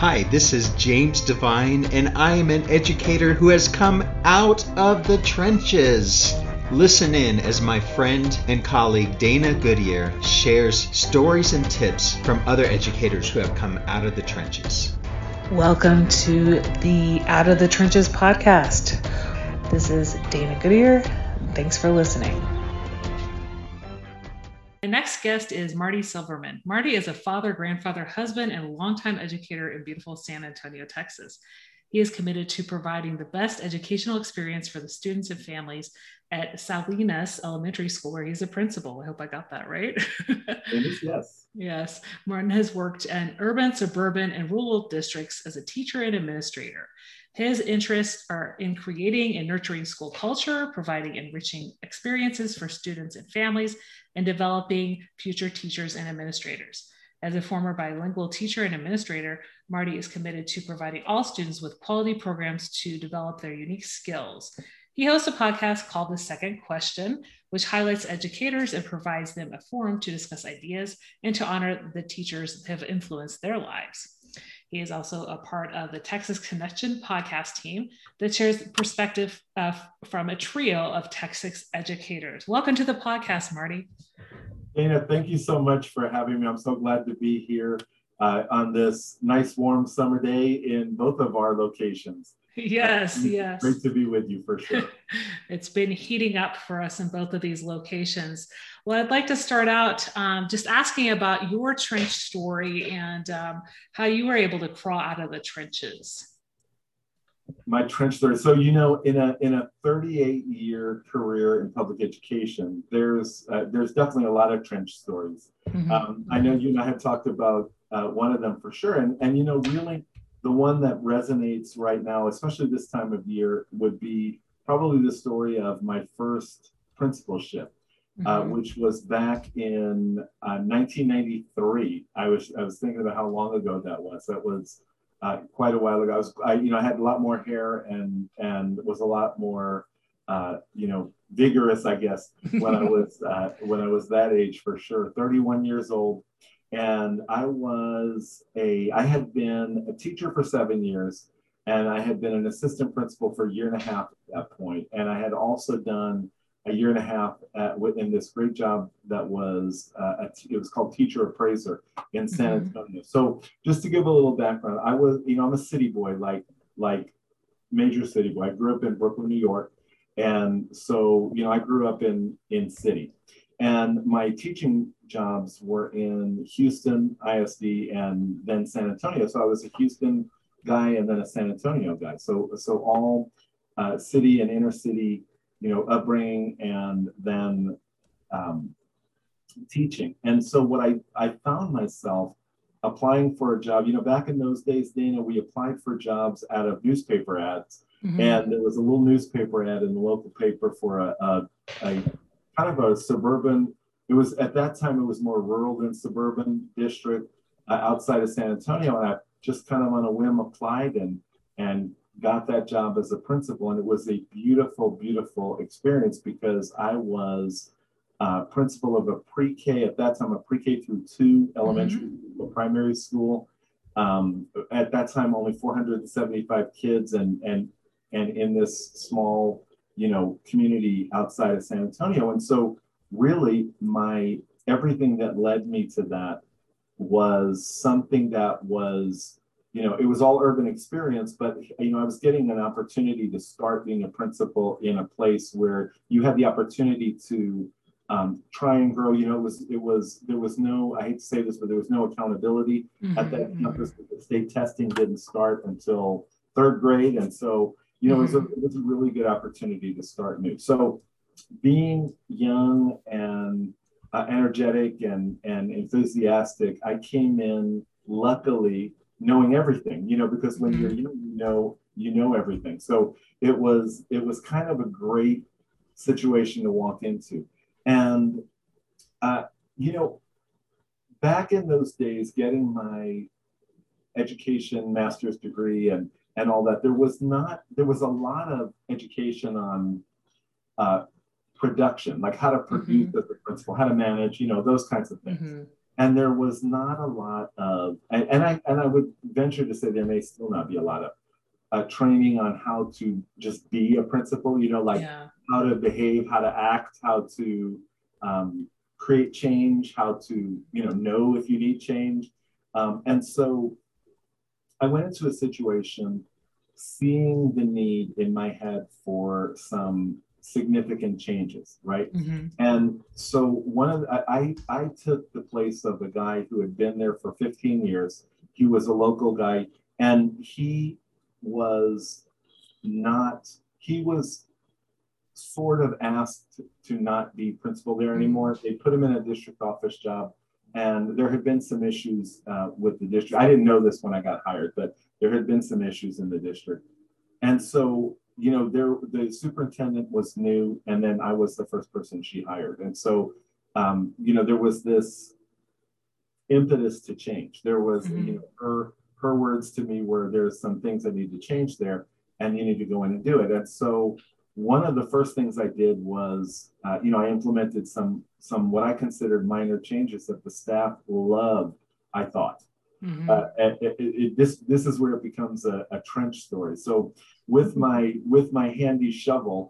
Hi, this is James Devine, and I am an educator who has come out of the trenches. Listen in as my friend and colleague Dana Goodyear shares stories and tips from other educators who have come out of the trenches. Welcome to the Out of the Trenches podcast. This is Dana Goodyear. Thanks for listening. My next guest is Marty Silverman. Marty is a father, grandfather, husband, and longtime educator in beautiful San Antonio, Texas. He is committed to providing the best educational experience for the students and families at Salinas Elementary School, where he's a principal. I hope I got that right. Yes. Yes. Martin has worked in urban, suburban, and rural districts as a teacher and administrator. His interests are in creating and nurturing school culture, providing enriching experiences for students and families, and developing future teachers and administrators. As a former bilingual teacher and administrator, Marty is committed to providing all students with quality programs to develop their unique skills. He hosts a podcast called The Second Question, which highlights educators and provides them a forum to discuss ideas and to honor the teachers that have influenced their lives. He is also a part of the Texas Connection podcast team that shares perspective from a trio of Texas educators. Welcome to the podcast, Marty. Dana, thank you so much for having me. I'm so glad to be here on this nice warm summer day in both of our locations. Yes. Great to be with you for sure. It's been heating up for us in both of these locations. Well, I'd like to start out just asking about your trench story and how you were able to crawl out of the trenches. My trench story. So, in a 38-year career in public education, there's definitely a lot of trench stories. Mm-hmm. I know you and I have talked about one of them for sure. And really the one that resonates right now, especially this time of year, would be probably the story of my first principalship, mm-hmm. Which was back in 1993. I was thinking about how long ago that was. That was quite a while ago. I had a lot more hair and was a lot more, vigorous, I guess, when I was that age for sure. 31 years old. And I had been a teacher for 7 years, and I had been an assistant principal for a year and a half at that point. And I had also done a year and a half in this great job that was, it was called teacher appraiser in San Antonio. So just to give a little background, I'm a city boy, like major city boy. I grew up in Brooklyn, New York. And so, I grew up in city. And my teaching jobs were in Houston, ISD, and then San Antonio. So I was a Houston guy and then a San Antonio guy. So all city and inner city, upbringing and then teaching. And so what I found myself applying for a job, back in those days, Dana, we applied for jobs out of newspaper ads. Mm-hmm. And there was a little newspaper ad in the local paper for a kind of a suburban, at that time, it was more rural than suburban district outside of San Antonio. And I just kind of on a whim applied and got that job as a principal. And it was a beautiful, beautiful experience because I was principal of a pre-K, at that time, a pre-K through 2 elementary school, primary school. At that time, only 475 kids and in this small community outside of San Antonio. And so really everything that led me to that was something that was, it was all urban experience, but, I was getting an opportunity to start being a principal in a place where you had the opportunity to try and grow. There was no, I hate to say this, but there was no accountability at that campus because state testing didn't start until 3rd grade. And so, it was a really good opportunity to start new. So being young and energetic and enthusiastic, I came in luckily knowing everything, because when you're young, you know everything. So it was kind of a great situation to walk into. And, back in those days, getting my education, master's degree and all that, there was a lot of education on production, like how to produce as a principal, how to manage, those kinds of things. and there was not a lot of, and I would venture to say there may still not be a lot of training on how to just be a principal, like how to behave, how to act, how to create change, how to, know if you need change. And so I went into a situation seeing the need in my head for some significant changes, right? Mm-hmm. And so I took the place of a guy who had been there for 15 years. He was a local guy, and was not, he was sort of asked to not be principal there anymore. They put him in a district office job, and there had been some issues with the district. I didn't know this when I got hired, but there had been some issues in the district. And so, the superintendent was new, and then I was the first person she hired. And so, there was this impetus to change. There was, her words to me were, there's some things that need to change there, and you need to go in and do it. And so one of the first things I did was, I implemented some what I considered minor changes that the staff loved, I thought. Mm-hmm. This is where it becomes a trench story. So with my handy shovel,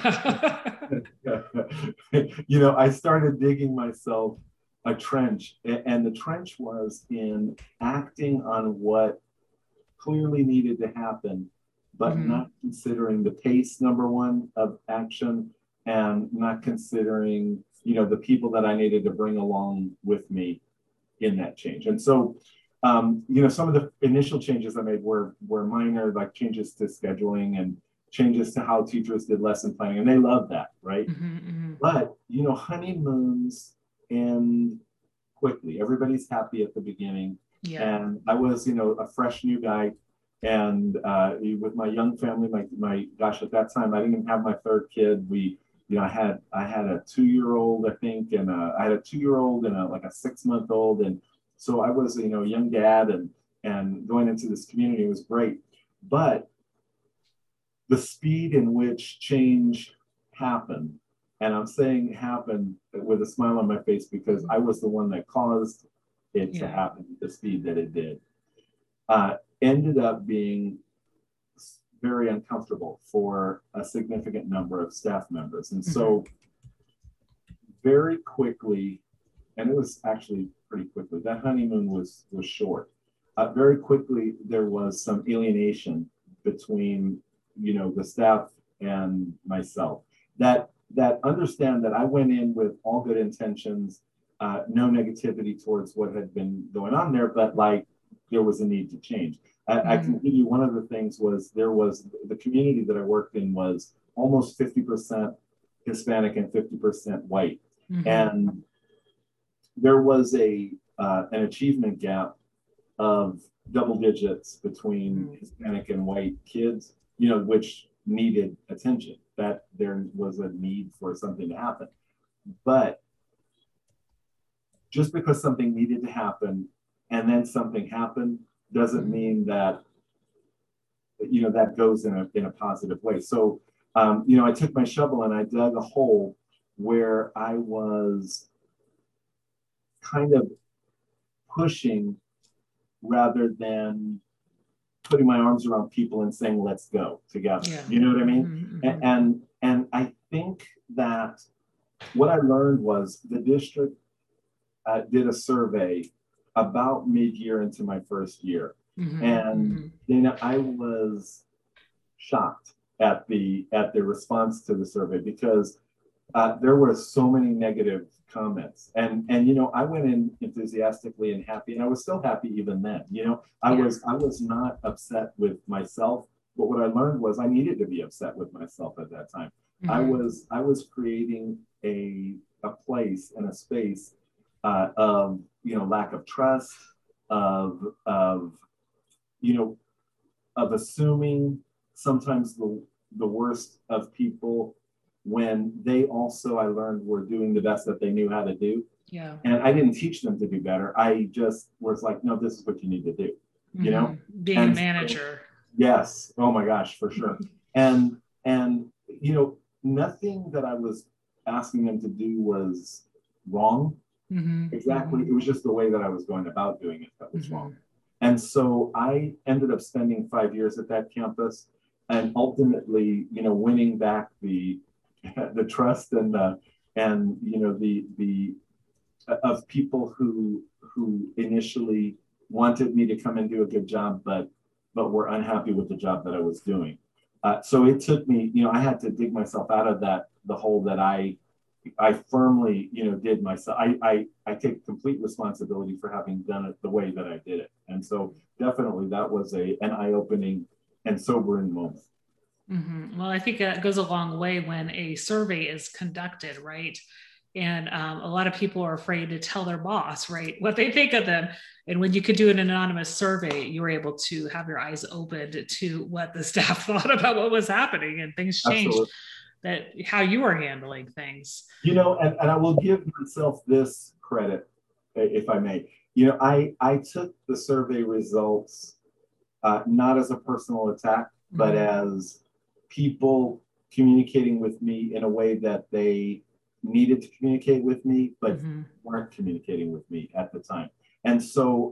I started digging myself a trench, and the trench was in acting on what clearly needed to happen, but not considering the pace, number one, of action, and not considering, the people that I needed to bring along with me in that change. And so, some of the initial changes I made were minor, like changes to scheduling and changes to how teachers did lesson planning, and they loved that, right? But, honeymoons end quickly. Everybody's happy at the beginning. And I was, a fresh new guy. And with my young family, my gosh, at that time, I didn't even have my third kid. I had a 2-year-old, I think, and I had a 2-year-old and a 6-month-old. And so I was, a young dad, and going into this community was great. But the speed in which change happened, and I'm saying happened with a smile on my face because I was the one that caused it to happen at the speed that it did, ended up being very uncomfortable for a significant number of staff members. And so very quickly, and it was actually pretty quickly, that honeymoon was short. Very quickly, there was some alienation between, the staff and myself. That understand that I went in with all good intentions, no negativity towards what had been going on there, but there was a need to change. I can give you one of the things was the community that I worked in was almost 50% Hispanic and 50% white. And there was an achievement gap of double digits between Hispanic and white kids, which needed attention, that there was a need for something to happen. But just because something needed to happen and then something happened doesn't mean that, that goes in a positive way. So, I took my shovel and I dug a hole where I was kind of pushing rather than putting my arms around people and saying, let's go together. You know what I mean? And I think that what I learned was the district did a survey about mid-year into my first year. And I was shocked at the response to the survey because there were so many negative comments. And I went in enthusiastically and happy, and I was still happy even then. I was not upset with myself, but what I learned was I needed to be upset with myself at that time. I was creating a place and a space of lack of trust, of assuming sometimes the worst of people when they also, I learned, were doing the best that they knew how to do. And I didn't teach them to do better. I just was like, no, this is what you need to do. Being a manager. So, yes. Oh my gosh, for sure. And nothing that I was asking them to do was wrong. Exactly. Mm-hmm. It was just the way that I was going about doing it that was Mm-hmm. wrong. And so I ended up spending 5 years at that campus, and ultimately, winning back the the trust and the of people who initially wanted me to come and do a good job, but were unhappy with the job that I was doing. So it took me, I had to dig myself out of the hole that I firmly, did myself. I take complete responsibility for having done it the way that I did it. And so definitely that was an eye-opening and sobering moment. Mm-hmm. Well, I think that goes a long way when a survey is conducted, right? And a lot of people are afraid to tell their boss, right, what they think of them. And when you could do an anonymous survey, you were able to have your eyes opened to what the staff thought about what was happening, and things changed. Absolutely. That how you were handling things. And I will give myself this credit, if I may. I took the survey results not as a personal attack, but as people communicating with me in a way that they needed to communicate with me, but weren't communicating with me at the time. And so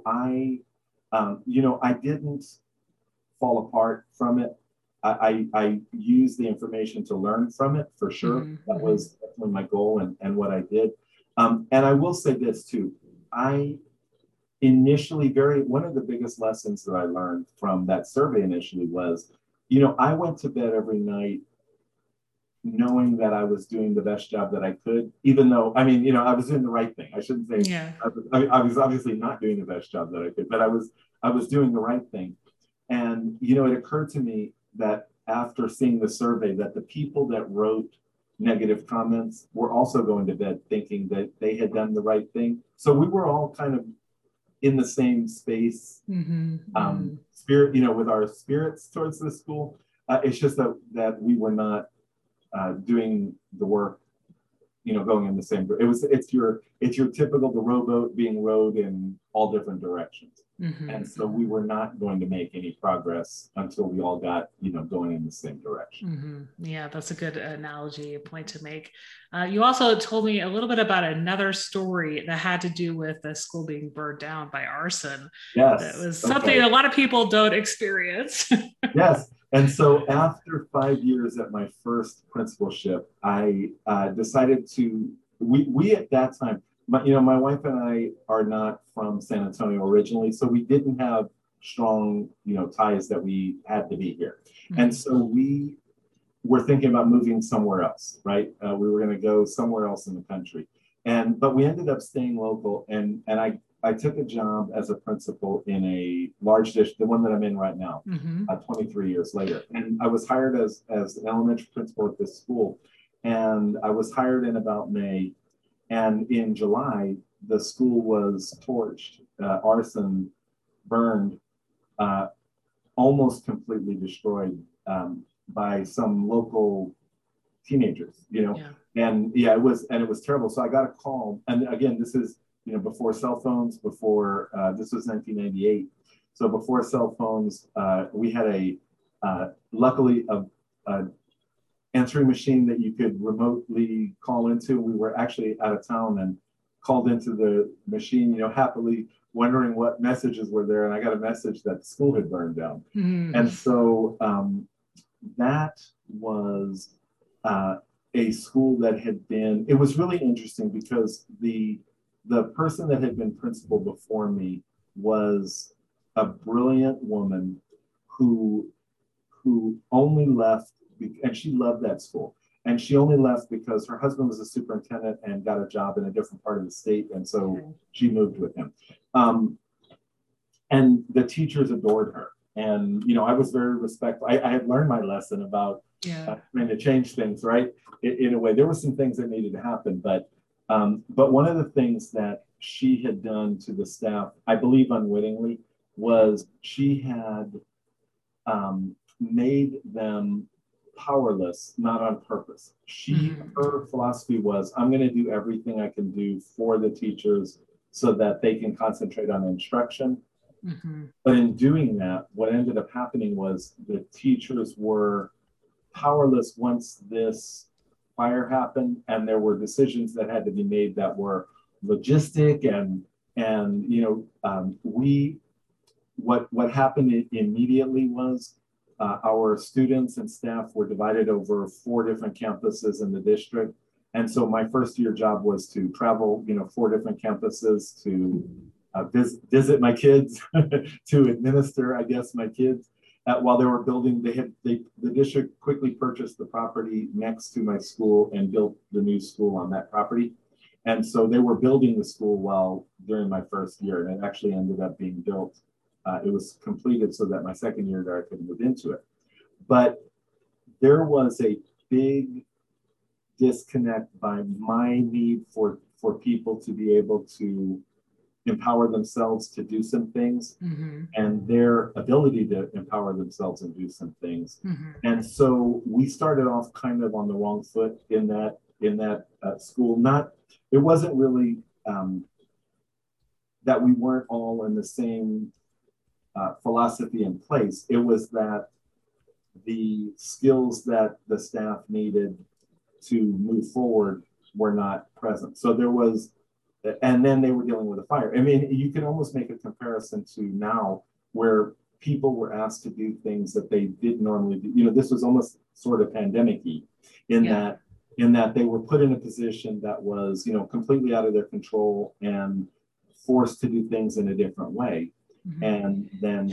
I didn't fall apart from it. I used the information to learn from it for sure. That was definitely my goal and what I did. And I will say this too. I initially one of the biggest lessons that I learned from that survey initially was, I went to bed every night knowing that I was doing the best job that I could, even though, I was doing the right thing. I shouldn't say I was obviously not doing the best job that I could, but I was doing the right thing. And, it occurred to me that after seeing the survey that the people that wrote negative comments were also going to bed thinking that they had done the right thing. So we were all kind of in the same space, spirit, with our spirits towards the school. It's just that we were not doing the work, going in the same. It's your typical the rowboat being rowed in all different directions, and so we were not going to make any progress until we all got going in the same direction. Yeah, that's a good analogy, point to make. You also told me a little bit about another story that had to do with the school being burned down by arson. Yes, that was something a lot of people don't experience. Yes. And so after 5 years at my first principalship, I decided we at that time, my wife and I are not from San Antonio originally, so we didn't have strong, ties that we had to be here. And so we were thinking about moving somewhere else, right? We were going to go somewhere else in the country. But we ended up staying local, and I took a job as a principal in a large district, the one that I'm in right now, 23 years later. And I was hired as an elementary principal at this school. And I was hired in about May. And in July, the school was torched, arson, burned, almost completely destroyed by some local teenagers, And it was terrible. So I got a call. And again, this is, before cell phones, before this was 1998. So before cell phones, we had luckily a answering machine that you could remotely call into. We were actually out of town and called into the machine, happily wondering what messages were there. And I got a message that the school had burned down. And so that was a school that had been, it was really interesting because the person that had been principal before me was a brilliant woman who only left, and she loved that school. And she only left because her husband was a superintendent and got a job in a different part of the state. And so she moved with him. And the teachers adored her. And, I was very respectful. I had learned my lesson about trying to change things, right? In a way, there were some things that needed to happen, but one of the things that she had done to the staff, I believe unwittingly, was she had made them powerless, not on purpose. Her philosophy was, I'm going to do everything I can do for the teachers so that they can concentrate on instruction. But in doing that, what ended up happening was the teachers were powerless once this fire happened, and there were decisions that had to be made that were logistic and what happened immediately was our students and staff were divided over 4 different campuses in the district. And so my first year job was to travel, 4 different campuses to visit my kids, to administer, I guess, my kids. While they were building, the district quickly purchased the property next to my school and built the new school on that property. And so they were building the school during my first year, and it actually ended up being built. It was completed so that my second year there I could move into it. But there was a big disconnect by my need for people to be able to empower themselves to do some things, and their ability to empower themselves and do some things. And so we started off kind of on the wrong foot in that school. It wasn't really that we weren't all in the same philosophy in place. It was that the skills that the staff needed to move forward were not present. So there was, and then they were dealing with a fire. I mean, you can almost make a comparison to now where people were asked to do things that they didn't normally do. This was almost sort of pandemic-y in that they were put in a position that was, completely out of their control and forced to do things in a different way, and then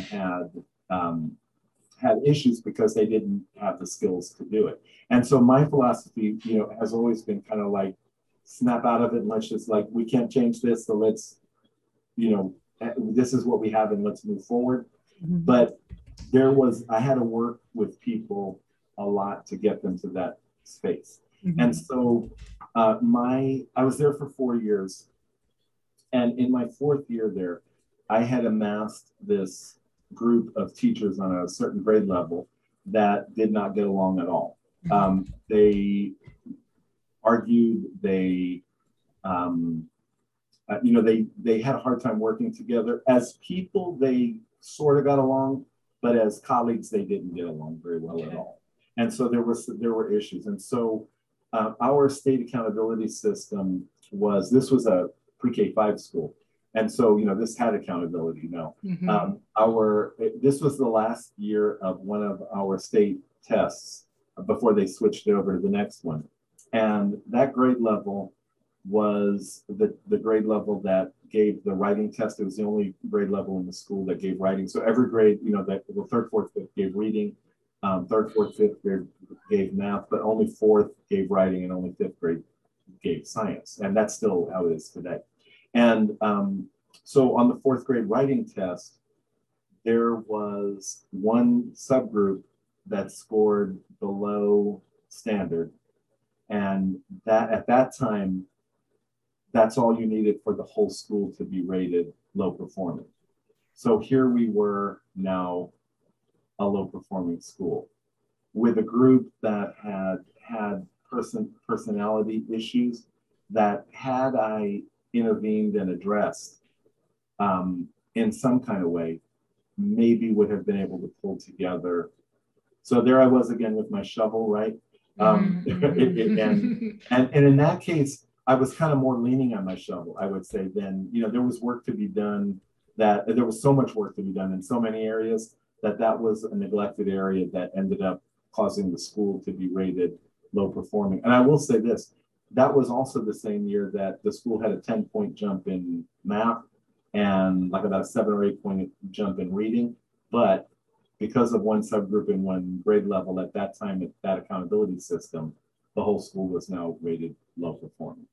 had issues because they didn't have the skills to do it. And so my philosophy, has always been kind of like, snap out of it and let's just we can't change this, so let's, this is what we have and let's move forward. But I had to work with people a lot to get them to that space. And so I was there for 4 years. And in my 4th year there, I had amassed this group of teachers on a certain grade level that did not get along at all. They argued, they had a hard time working together. As people, they sort of got along, but as colleagues, they didn't get along very well at all. And so there were issues. And so our state accountability system this was a pre-K-5 school. And so, this had accountability. This was the last year of one of our state tests before they switched it over to the next one. And that grade level was the grade level that gave the writing test. It was the only grade level in the school that gave writing. So every grade, that the 3rd, 4th, 5th gave reading, 3rd, 4th, 5th grade gave math, but only 4th gave writing and only 5th grade gave science. And that's still how it is today. And so on the 4th grade writing test, there was one subgroup that scored below standard. And that at that time, that's all you needed for the whole school to be rated low performing. So here we were now, a low performing school with a group that had personality issues that, had I intervened and addressed in some kind of way, maybe would have been able to pull together. So there I was again with my shovel, right? And in that case, I was kind of more leaning on my shovel, I would say. Then, there was work to be done, there was so much work to be done in so many areas that was a neglected area that ended up causing the school to be rated low performing. And I will say this, that was also the same year that the school had a 10-point jump in math and like about a 7 or 8 point jump in reading. But because of one subgroup in one grade level at that time, that accountability system, the whole school was now rated low performing.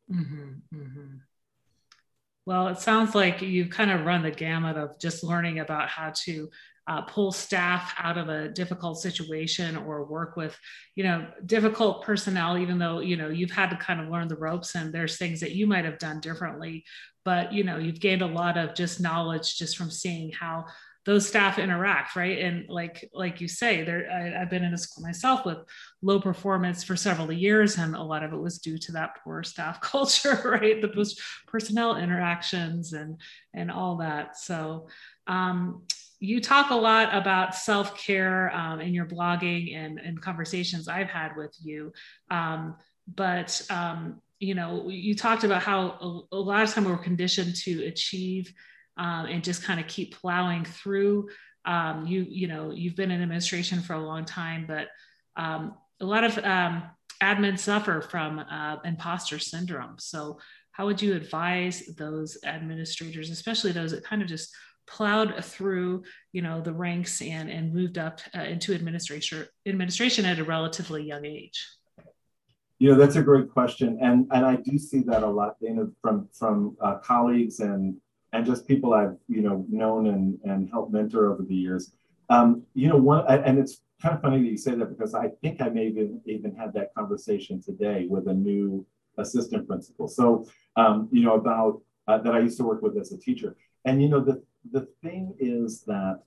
Well, it sounds like you've kind of run the gamut of just learning about how to pull staff out of a difficult situation or work with, difficult personnel, even though, you've had to kind of learn the ropes and there's things that you might have done differently, but, you've gained a lot of just knowledge just from seeing how those staff interact, right? And like you say, I've been in a school myself with low performance for several years, and a lot of it was due to that poor staff culture, right? The personnel interactions and all that. So you talk a lot about self-care in your blogging and conversations I've had with you, but you talked about how a lot of time we're conditioned to achieve and just kind of keep plowing through. You've been in administration for a long time, but a lot of admin suffer from imposter syndrome. So how would you advise those administrators, especially those that kind of just plowed through, the ranks and moved up into administration at a relatively young age? That's a great question, and I do see that a lot, Dana, from colleagues and just people I've known and helped mentor over the years. And it's kind of funny that you say that, because I think I may even had that conversation today with a new assistant principal. So about that I used to work with as a teacher, and the thing is that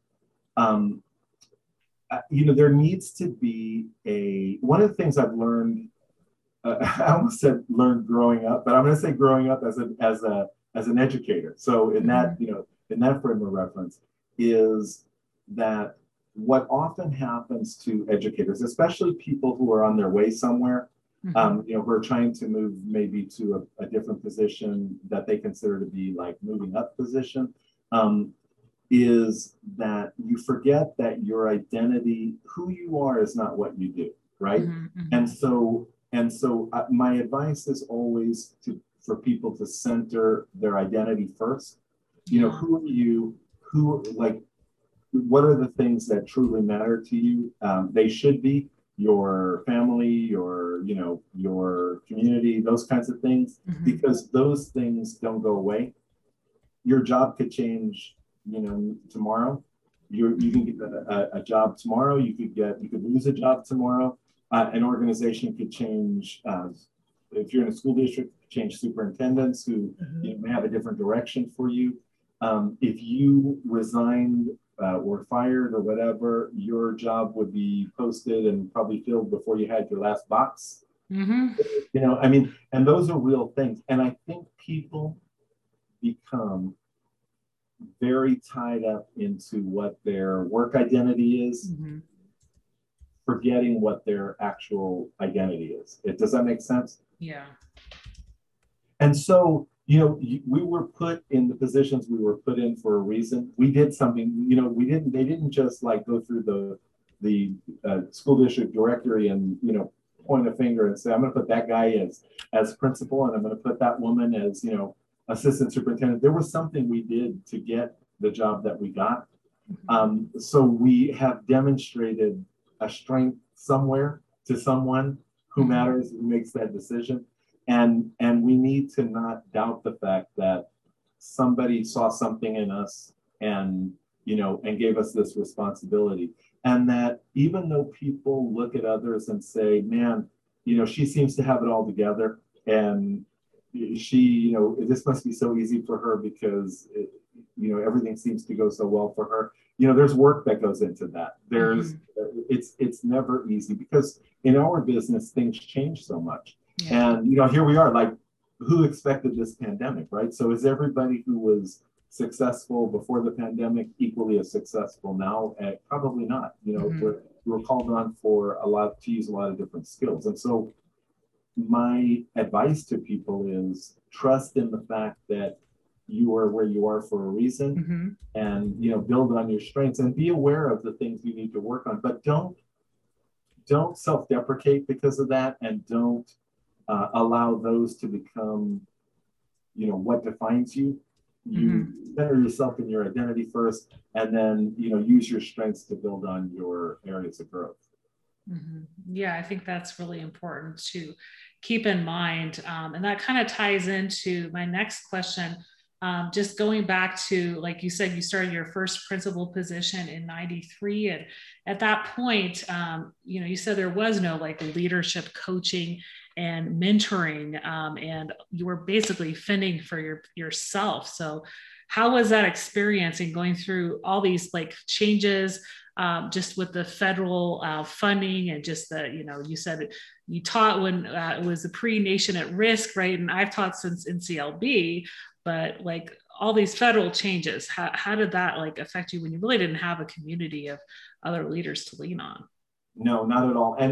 there needs to be one of the things I've learned. I almost said learned growing up, but I'm going to say growing up as an educator. So in that in that frame of reference is that what often happens to educators, especially people who are on their way somewhere, who are trying to move maybe to a different position that they consider to be like moving up position, is that you forget that your identity, who you are, is not what you do, right? And so my advice is always for people to center their identity first. Who are you? What are the things that truly matter to you? They should be your family, your community, those kinds of things, because those things don't go away. Your job could change, tomorrow. You can get a job tomorrow. You could lose a job tomorrow. An organization could change. If you're in a school district, change superintendents who may have a different direction for you. If you resigned or fired or whatever, your job would be posted and probably filled before you had your last box. And those are real things. And I think people become very tied up into what their work identity is, forgetting what their actual identity is. Does that make sense? Yeah. And so, we were put in the positions we were put in for a reason. We did something, they didn't just like go through the school district directory and, point a finger and say, I'm going to put that guy as principal, and I'm going to put that woman as, assistant superintendent. There was something we did to get the job that we got. So we have demonstrated a strength somewhere to someone who matters, who makes that decision. And we need to not doubt the fact that somebody saw something in us and gave us this responsibility. And that even though people look at others and say, man, she seems to have it all together, and she, this must be so easy for her because everything seems to go so well for her. There's work that goes into that. It's never easy, because in our business, things change so much. Yeah. And, here we are, like, who expected this pandemic, right? So is everybody who was successful before the pandemic equally as successful now? Probably not. We're called on to use a lot of different skills. And so my advice to people is trust in the fact that you are where you are for a reason, and build on your strengths and be aware of the things you need to work on, but don't self-deprecate because of that, and don't allow those to become what defines you. You center yourself in your identity first, and then use your strengths to build on your areas of growth. Yeah, I think that's really important to keep in mind, and that kind of ties into my next question. Just going back to, like you said, you started your first principal position in '93. And at that point, you said there was no like leadership coaching and mentoring, and you were basically fending for yourself. So how was that experience in going through all these like changes, just with the federal funding, and just the, you said you taught when it was the pre-Nation at Risk, right? And I've taught since NCLB. But like all these federal changes, how did that like affect you when you really didn't have a community of other leaders to lean on? No, not at all. And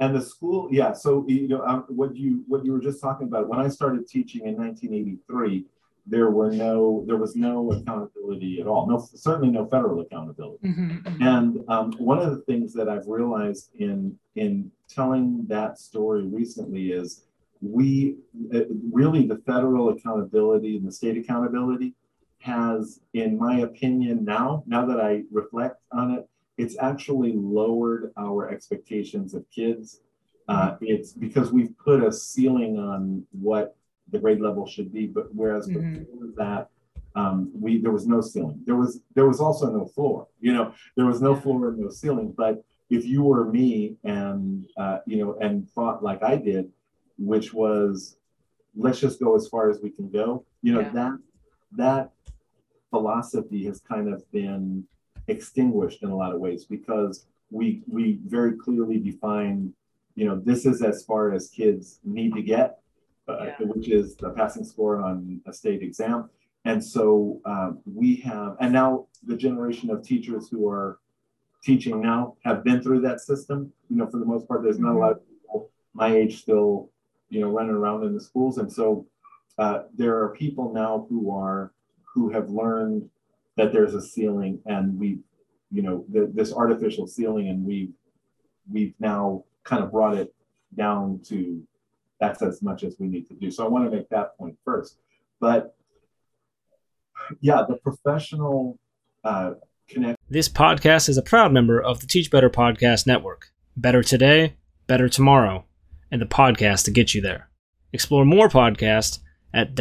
And the school, yeah. So what you were just talking about. When I started teaching in 1983, there was no accountability at all. No, certainly no federal accountability. And one of the things that I've realized in telling that story recently is really the federal accountability and the state accountability has, in my opinion, now that I reflect on it, it's actually lowered our expectations of kids. It's because we've put a ceiling on what the grade level should be, but whereas before that, there was no ceiling. There was also no floor. There was no floor and no ceiling. But if you were me and and thought like I did, which was, let's just go as far as we can go, that philosophy has kind of been extinguished in a lot of ways, because we very clearly define, this is as far as kids need to get, which is the passing score on a state exam. And so we have, and now the generation of teachers who are teaching now have been through that system. For the most part, there's not a lot of people my age still, running around in the schools. And so there are people now who have learned that there's a ceiling, and this artificial ceiling, and we've now kind of brought it down to that's as much as we need to do. So I want to make that point first. But yeah, the professional connection. This podcast is a proud member of the Teach Better Podcast Network. Better today, better tomorrow, and the podcast to get you there. Explore more podcasts at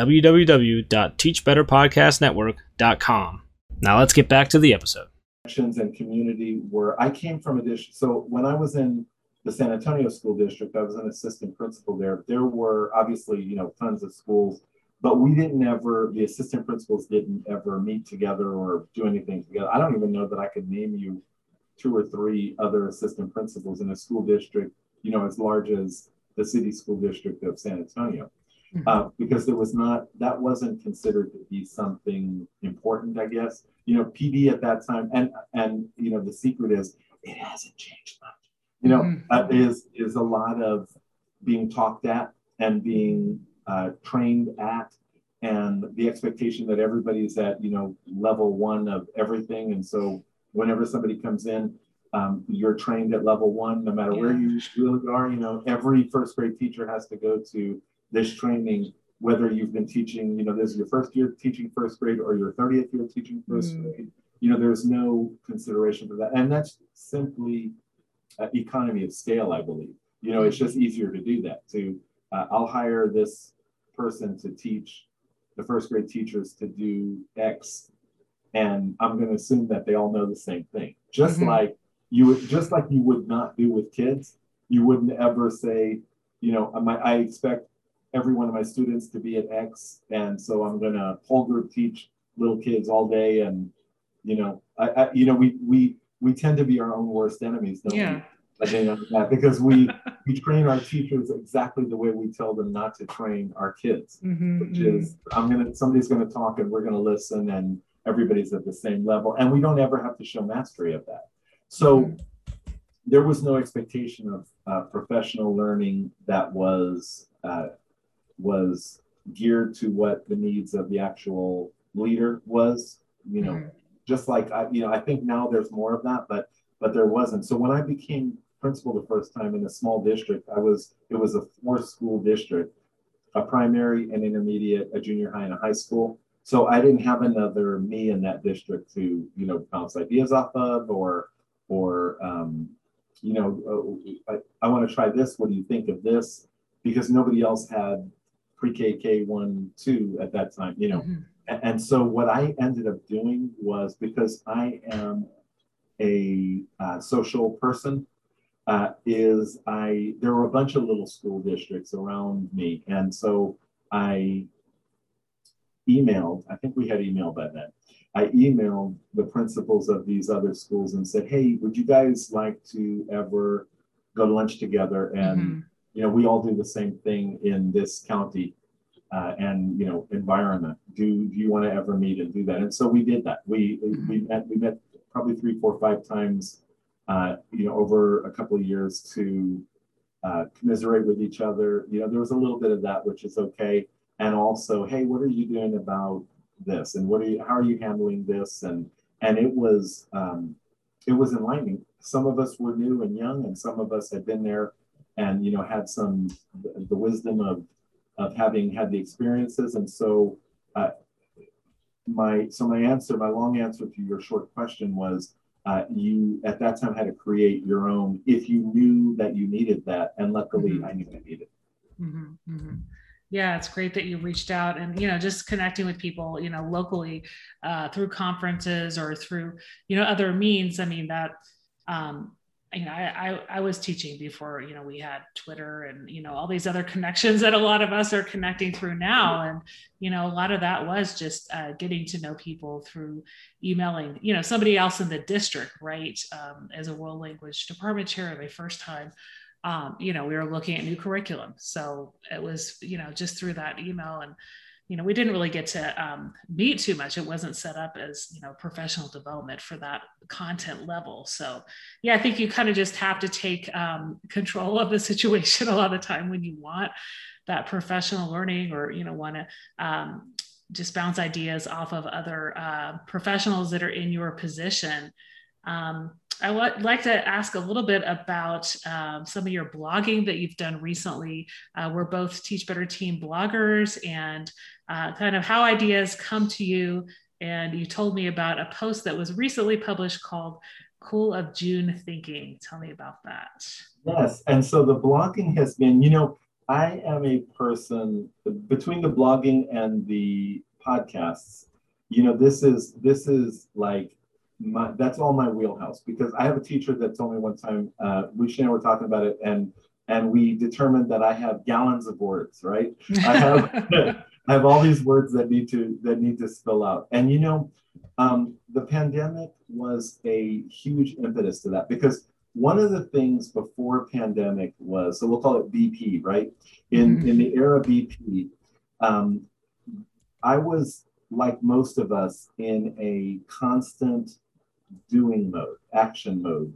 www.teachbetterpodcastnetwork.com. Now let's get back to the episode. And community I came from a district. So when I was in the San Antonio School District, I was an assistant principal there. There were obviously, tons of schools, but the assistant principals didn't ever meet together or do anything together. I don't even know that I could name you 2 or 3 other assistant principals in a school district, as large as the city school district of San Antonio. Because that wasn't considered to be something important, I guess. PD at that time, and the secret is it hasn't changed much. Is a lot of being talked at and being trained at, and the expectation that everybody's at level 1 of everything. And so whenever somebody comes in, you're trained at level 1, no matter where you really are. Every first grade teacher has to go to this training, whether you've been teaching, this is your first year teaching first grade or your 30th year teaching first grade. There's no consideration for that. And that's simply economy of scale, I believe. It's just easier to do that. I'll hire this person to teach the first grade teachers to do X, and I'm going to assume that they all know the same thing. Just like you would not do with kids. You wouldn't ever say, I expect every one of my students to be at X, and so I'm going to whole group teach little kids all day. And we tend to be our own worst enemies, don't we? Because we train our teachers exactly the way we tell them not to train our kids, which is somebody's gonna talk and we're gonna listen, and everybody's at the same level, and we don't ever have to show mastery of that. So there was no expectation of professional learning that was geared to what the needs of the actual leader was. Just like I think now there's more of that, but there wasn't. So when I became principal the first time in a small district, it was a 4-school district, a primary, an intermediate, a junior high, and a high school. So I didn't have another me in that district to bounce ideas off of, or I want to try this. What do you think of this? Because nobody else had pre-K, K1, 2 at that time. And so what I ended up doing was, because I am a social person, there were a bunch of little school districts around me. And so I emailed, I think we had email by then. I emailed the principals of these other schools and said, hey, would you guys like to ever go to lunch together? And, we all do the same thing in this county and, environment. Do you want to ever meet and do that? And so we did that. We met probably 3, 4, 5 times, over a couple of years to commiserate with each other. You know, there was a little bit of that, which is okay. And also, hey, what are you doing about this? And how are you handling this? And it was enlightening. Some of us were new and young, and some of us had been there and, you know, had the wisdom of having had the experiences. And so my long answer to your short question was, you at that time had to create your own if you knew that you needed that. And luckily I knew I needed it. Mm-hmm, mm-hmm. Yeah, it's great that you reached out and, you know, just connecting with people, you know, locally through conferences or through, you know, other means. I mean, that, you know, I was teaching before, you know, we had Twitter and, you know, all these other connections that a lot of us are connecting through now. And, you know, a lot of that was just getting to know people through emailing, you know, somebody else in the district, right? As a world language department chair, my first time. You know, we were looking at new curriculum. So it was, you know, just through that email and, you know, we didn't really get to meet too much. It wasn't set up as, you know, professional development for that content level. So yeah, I think you kind of just have to take control of the situation a lot of the time when you want that professional learning or, you know, want to just bounce ideas off of other professionals that are in your position. I would like to ask a little bit about some of your blogging that you've done recently. We're both Teach Better Team bloggers and kind of how ideas come to you. And you told me about a post that was recently published called Cool of June Thinking. Tell me about that. Yes. And so the blogging has been, you know, I am a person between the blogging and the podcasts, you know, this is like, that's all my wheelhouse, because I have a teacher that told me one time, we and I were talking about it, and we determined that I have gallons of words, right? I have all these words that need to spill out. And, you know, the pandemic was a huge impetus to that, because one of the things before pandemic was, so we'll call it BP, right? In the era BP, I was, like most of us, in a constant doing mode, action mode,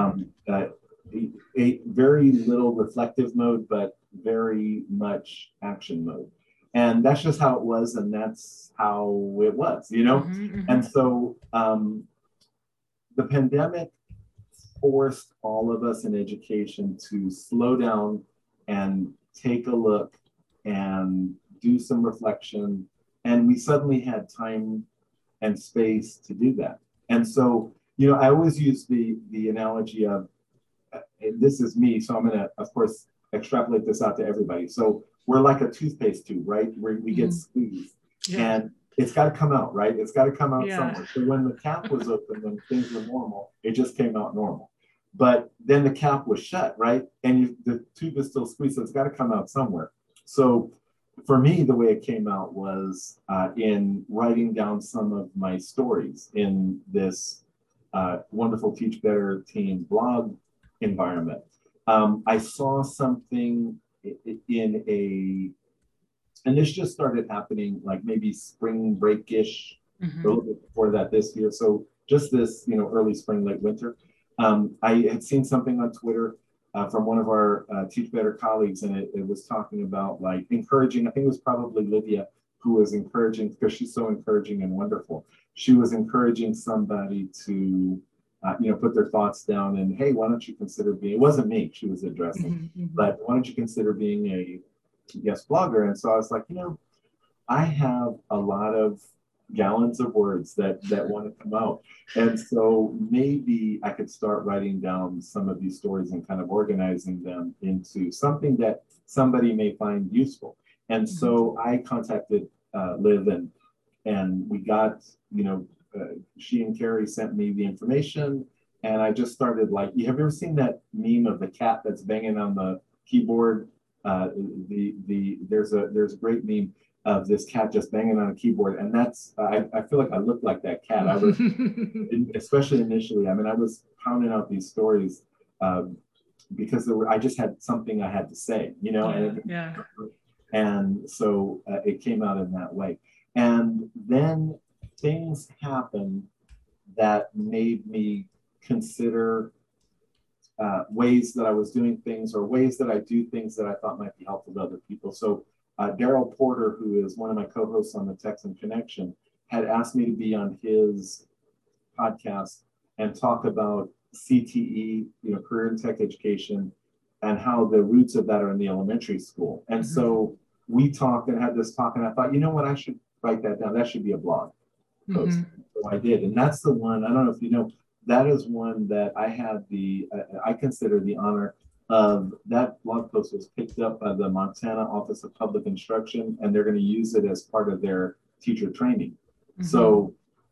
a very little reflective mode, but very much action mode. And that's just how it was, and that's how it was, you know? And so the pandemic forced all of us in education to slow down and take a look and do some reflection. And we suddenly had time and space to do that. And so, you know, I always use the analogy of, and this is me, so I'm going to, of course, extrapolate this out to everybody. So we're like a toothpaste tube, right? Where we get squeezed. Yeah. And it's got to come out, right? It's got to come out somewhere. So when the cap was open, when things were normal, it just came out normal. But then the cap was shut, right? And the tube is still squeezed, so it's got to come out somewhere. So for me, the way it came out was in writing down some of my stories in this wonderful Teach Better Team blog environment. I saw something and this just started happening like maybe spring break-ish, a little bit before that this year. So just this, you know, early spring, late winter. I had seen something on Twitter from one of our Teach Better colleagues, and it was talking about like encouraging, I think it was probably Lydia, who was encouraging, because she's so encouraging and wonderful. She was encouraging somebody to, you know, put their thoughts down and, hey, why don't you consider being, it wasn't me she was addressing, but why don't you consider being a guest blogger? And so I was like, you know, I have a lot of gallons of words that want to come out. And so maybe I could start writing down some of these stories and kind of organizing them into something that somebody may find useful. And so I contacted Liv, and we got, you know, she and Carrie sent me the information, and I just started like, have you ever seen that meme of the cat that's banging on the keyboard? There's a great meme of this cat just banging on a keyboard, and that's I feel like I look like that cat. I was, especially initially. I mean, I was pounding out these stories because I just had something I had to say, you know, and so it came out in that way. And then things happened that made me consider ways that I was doing things or ways that I do things that I thought might be helpful to other people. So Daryl Porter, who is one of my co-hosts on the Texan Connection, had asked me to be on his podcast and talk about CTE, career and tech education, and how the roots of that are in the elementary school. And so we talked and had this talk, and I thought, you know what, I should write that down. That should be a blog post. So I did. And that's the one, I don't know if you know, that is one that I had I consider the honor of. That blog post was picked up by the Montana Office of Public Instruction, and they're going to use it as part of their teacher training. So,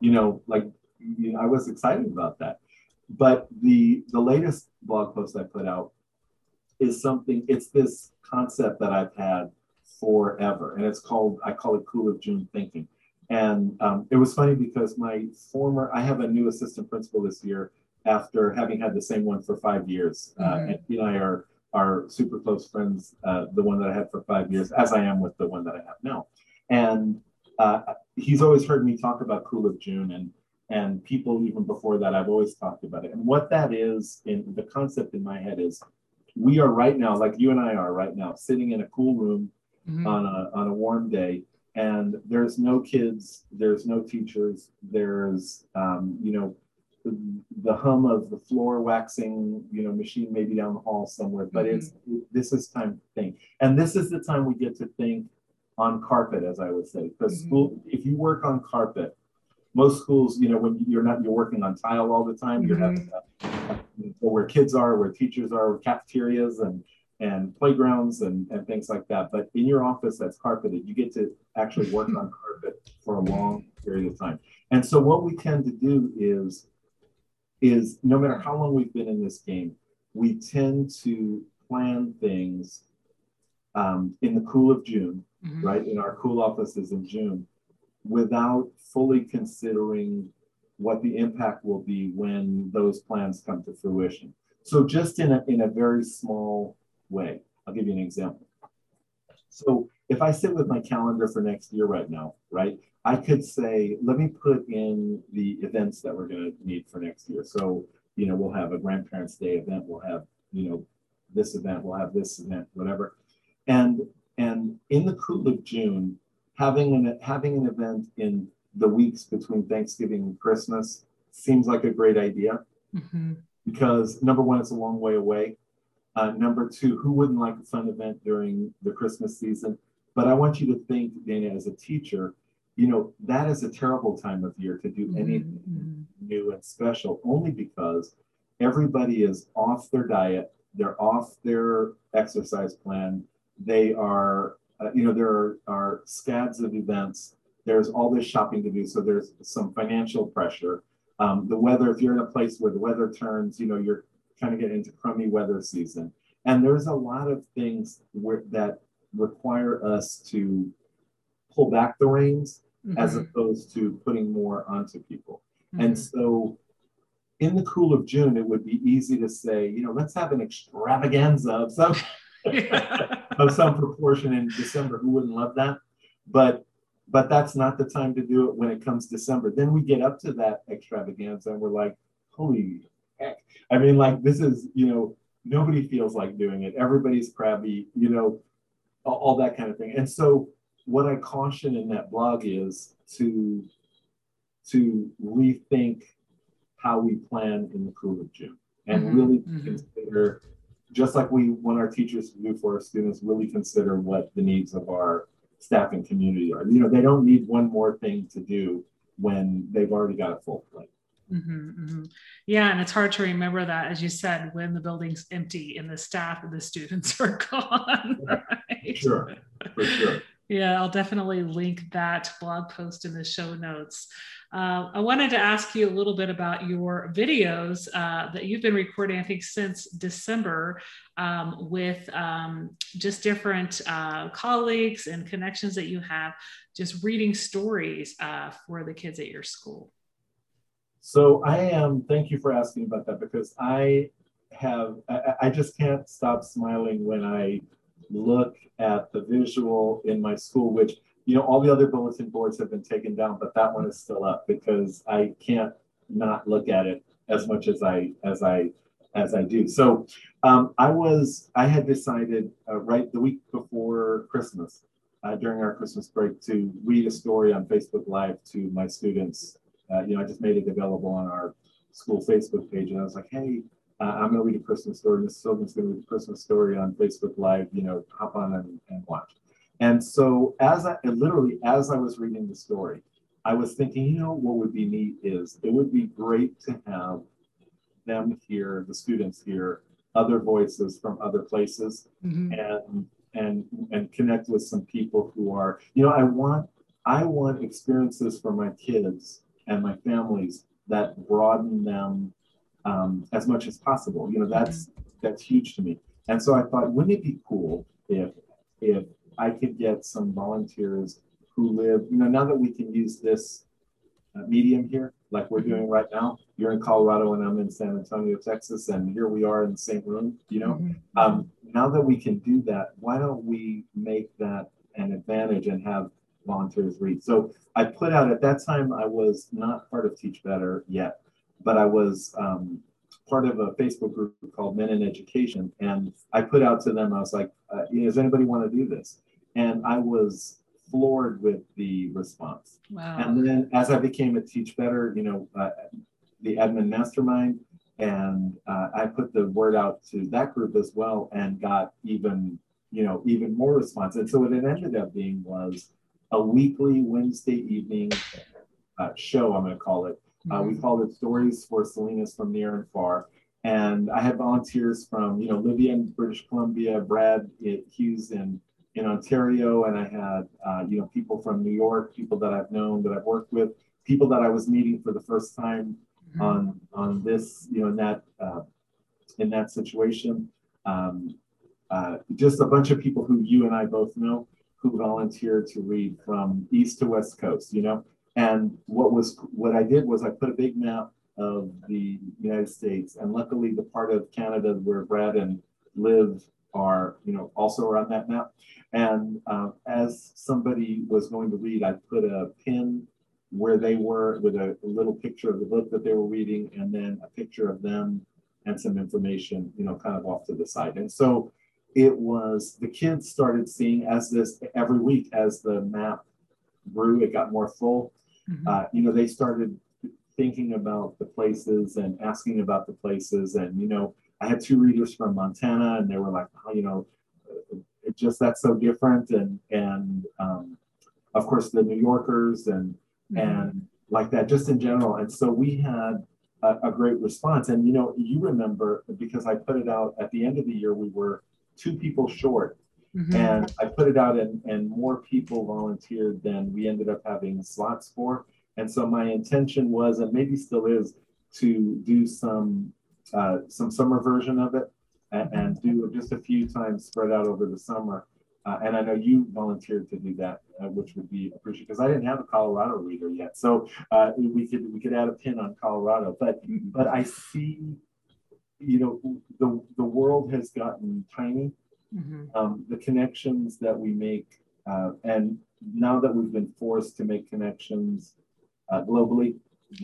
I was excited about that. But the latest blog post I put out is it's this concept that I've had forever, and I call it Cool of June thinking. And it was funny because I have a new assistant principal this year after having had the same one for 5 years. And he and I are super close friends, the one that I had for 5 years, as I am with the one that I have now. And he's always heard me talk about Cool of June, and people even before that, I've always talked about it. And what that is, in the concept in my head is, we are right now, like you and I are right now, sitting in a cool room on a warm day, and there's no kids, there's no teachers, there's the hum of the floor waxing, machine maybe down the hall somewhere, but this is time to think. And this is the time we get to think on carpet, as I would say, because school, if you work on carpet, most schools, when you're working on tile all the time, you're having where kids are, where teachers are, where cafeterias and playgrounds and things like that. But in your office that's carpeted, you get to actually work on carpet for a long period of time. And so what we tend to do is no matter how long we've been in this game, we tend to plan things in the cool of June, right? In our cool offices in June, without fully considering what the impact will be when those plans come to fruition. So just in a very small way, I'll give you an example. So if I sit with my calendar for next year right now, right, I could say, let me put in the events that we're going to need for next year. So, we'll have a Grandparents' Day event, we'll have, this event, we'll have this event, whatever. And in the cool of June, having an event in the weeks between Thanksgiving and Christmas seems like a great idea, because number one, it's a long way away. Number two, who wouldn't like a fun event during the Christmas season? But I want you to think, Dana, as a teacher, that is a terrible time of year to do anything new and special, only because everybody is off their diet, they're off their exercise plan, they are, there are scads of events, there's all this shopping to do, so there's some financial pressure. The weather, if you're in a place where the weather turns, you're kind of getting into crummy weather season. And there's a lot of things that require us to pull back the reins as opposed to putting more onto people. And so in the cool of June, it would be easy to say, let's have an extravaganza of some, of some proportion in December. Who wouldn't love that? But that's not the time to do it when it comes December. Then we get up to that extravaganza and we're like, holy heck. I mean, like, this is, nobody feels like doing it. Everybody's crabby, all that kind of thing. And so what I caution in that blog is to rethink how we plan in the cool of June and really consider, just like we want our teachers to do for our students, really consider what the needs of our staff and community are. They don't need one more thing to do when they've already got a full plate. Yeah, and it's hard to remember that, as you said, when the building's empty and the staff and the students are gone. Right? Sure, for sure. Yeah, I'll definitely link that blog post in the show notes. I wanted to ask you a little bit about your videos that you've been recording, I think, since December with just different colleagues and connections that you have, just reading stories for the kids at your school. So thank you for asking about that, because I just can't stop smiling when I look at the visual in my school, which, all the other bulletin boards have been taken down, but that one is still up because I can't not look at it as much as I as I do. So I had decided right the week before Christmas, during our Christmas break, to read a story on Facebook Live to my students. I just made it available on our school Facebook page, and I was like, hey, I'm going to read a Christmas story. Miss Sylvan's going to read a Christmas story on Facebook Live. Hop on and watch. And so as I was reading the story, I was thinking, what would be neat is it would be great to have them hear, the students hear other voices from other places, and connect with some people who are, I want experiences for my kids and my families that broaden them as much as possible. That's huge to me. And so I thought, wouldn't it be cool if I could get some volunteers who live, now that we can use this medium here, like we're doing right now. You're in Colorado and I'm in San Antonio, Texas, and here we are in the same room, Now that we can do that, why don't we make that an advantage and have volunteers read? So I put out, at that time, I was not part of Teach Better yet, but I was part of a Facebook group called Men in Education. And I put out to them, I was like, does anybody want to do this? And I was floored with the response. Wow. And then as I became a Teach Better, the admin mastermind, and I put the word out to that group as well and got even more response. And so what it ended up being was a weekly Wednesday evening show, I'm going to call it. We called it Stories for Salinas from Near and Far. And I had volunteers from, Libya in British Columbia, Brad Hughes in Ontario, and I had, people from New York, people that I've known, that I've worked with, people that I was meeting for the first time on this, in that situation. Just a bunch of people who you and I both know who volunteered to read from east to west coast, And what I did was I put a big map of the United States, and luckily the part of Canada where Brad and Liv are, also are on that map. And as somebody was going to read, I put a pin where they were with a little picture of the book that they were reading, and then a picture of them and some information, kind of off to the side. And so the kids started seeing every week as the map grew, it got more full. They started thinking about the places and asking about the places. And, I had 2 readers from Montana, and they were like, that's so different. And of course, the New Yorkers and like that, just in general. And so we had a great response. And, you remember, because I put it out at the end of the year, we were 2 people short. And I put it out and more people volunteered than we ended up having slots for. And so my intention was, and maybe still is, to do some summer version of it and do just a few times spread out over the summer. And I know you volunteered to do that, which would be appreciated, because I didn't have a Colorado reader yet. So we could add a pin on Colorado. But I see, the world has gotten tiny. The connections that we make, and now that we've been forced to make connections globally,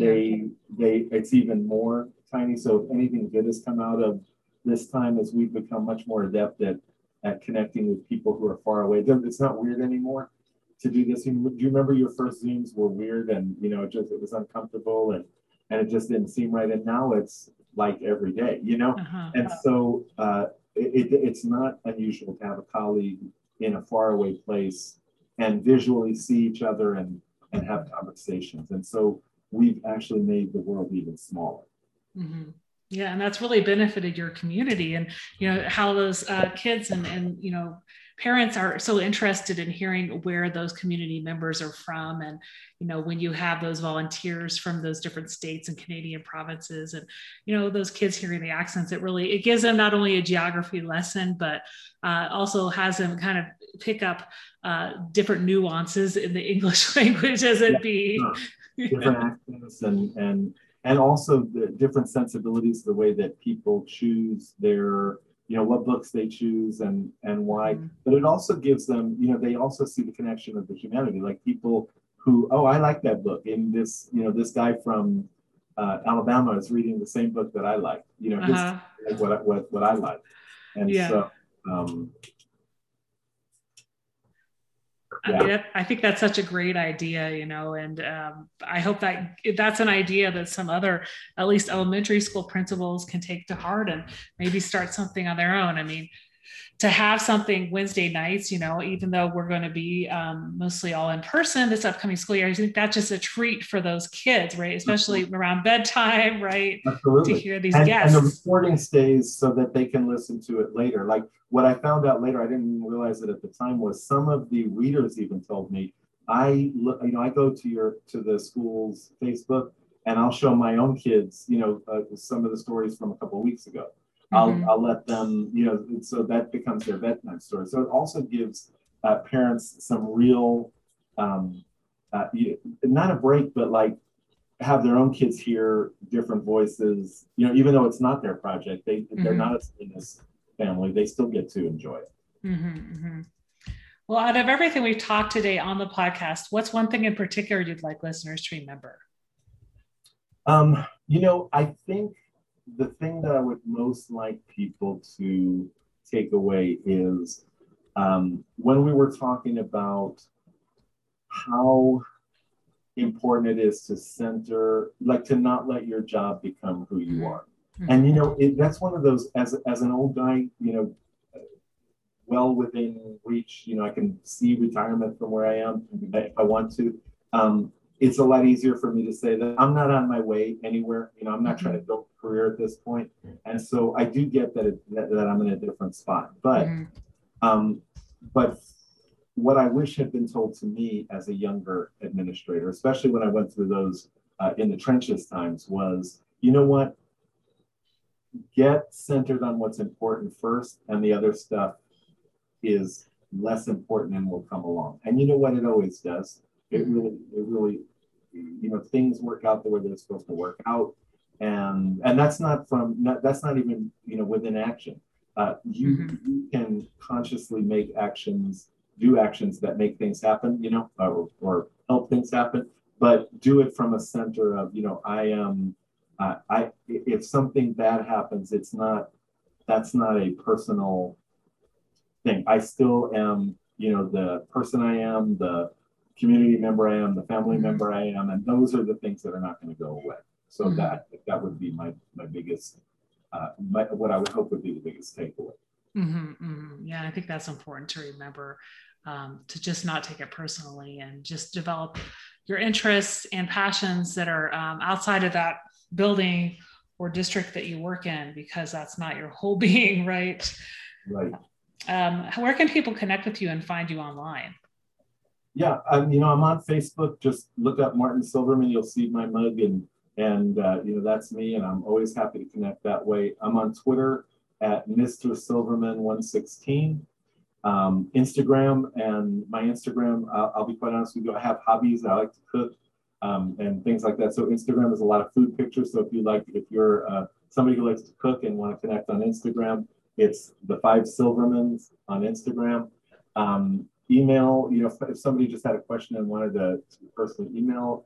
it's even more tiny. So if anything good has come out of this time, as we've become much more adept at connecting with people who are far away. It's not weird anymore to do this. Do you remember your first Zooms were weird, and it was uncomfortable, and it just didn't seem right. And now it's like every day, And so it's not unusual to have a colleague in a faraway place and visually see each other and have conversations. And so we've actually made the world even smaller. Yeah, and that's really benefited your community, and how those kids and parents are so interested in hearing where those community members are from. And when you have those volunteers from those different states and Canadian provinces, and those kids hearing the accents, it gives them not only a geography lesson, but also has them kind of pick up different nuances in the English language as it be. Different accents and also the different sensibilities, the way that people choose their, what books they choose and why. But it also gives them, they also see the connection of the humanity, like people who, I like that book. And this, this guy from Alabama is reading the same book that I like. His like what I like, and so. I think that's such a great idea, and I hope that that's an idea that some other, at least elementary school principals, can take to heart and maybe start something on their own. I mean, to have something Wednesday nights, even though we're going to be mostly all in person this upcoming school year, I think that's just a treat for those kids, right? Especially around bedtime, right? Absolutely. To hear these guests. And the recording stays so that they can listen to it later. Like what I found out later, I didn't realize it at the time, was some of the readers even told me, I go to the school's Facebook and I'll show my own kids, some of the stories from a couple of weeks ago. I'll let them, so that becomes their bedtime story. So it also gives parents some real, not a break, but like have their own kids hear different voices. Even though it's not their project, they're not in this family, they still get to enjoy it. Well, out of everything we've talked today on the podcast, what's one thing in particular you'd like listeners to remember? I think the thing that I would most like people to take away is when we were talking about how important it is to center, like to not let your job become who you are. And, that's one of those, as an old guy, well within reach, I can see retirement from where I am if I want to. It's a lot easier for me to say that I'm not on my way anywhere. I'm not trying to build a career at this point. And so I do get that I'm in a different spot. But what I wish had been told to me as a younger administrator, especially when I went through those in the trenches times, was, you know what? Get centered on what's important first, and the other stuff is less important and will come along. And you know what? It always does. It really, things work out the way they're supposed to work out, and that's not even within action. You can consciously do actions that make things happen, or help things happen, but do it from a center of, if something bad happens, that's not a personal thing. I still am, the person I am, the community member I am, the family member I am, and those are the things that are not going to go away. So that would be my biggest, what I would hope would be the biggest takeaway. Yeah, I think that's important to remember, to just not take it personally and just develop your interests and passions that are outside of that building or district that you work in, because that's not your whole being, right? Right. Where can people connect with you and find you online? Yeah, I'm on Facebook. Just look up Martin Silverman. You'll see my mug, and that's me. And I'm always happy to connect that way. I'm on Twitter at Mr. Silverman 116. Instagram, and my Instagram, I'll be quite honest with you, I have hobbies. I like to cook and things like that. So Instagram is a lot of food pictures. So if you're somebody who likes to cook and want to connect on Instagram, it's the 5 Silvermans on Instagram. Email, if somebody just had a question and wanted to personally email,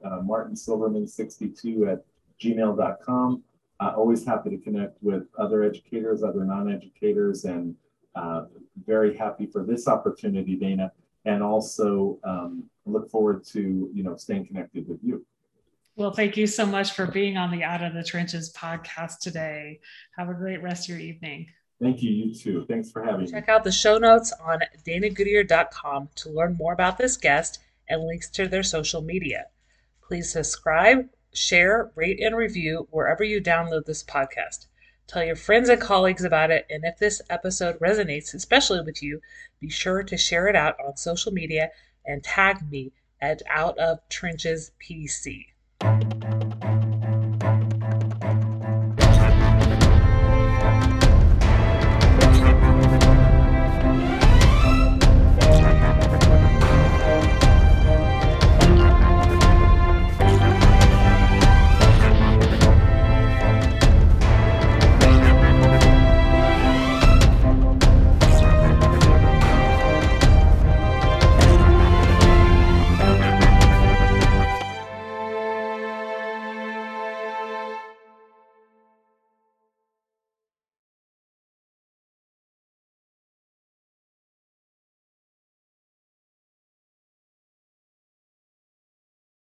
martinsilverman62@gmail.com. Always happy to connect with other educators, other non-educators, and very happy for this opportunity, Dana, and also look forward to staying connected with you. Well, thank you so much for being on the Out of the Trenches podcast today. Have a great rest of your evening. Thank you. You too. Thanks for having me. Check out the show notes on danagoodyear.com to learn more about this guest and links to their social media. Please subscribe, share, rate, and review wherever you download this podcast. Tell your friends and colleagues about it, and if this episode resonates especially with you, be sure to share it out on social media and tag me at Out of Trenches PC.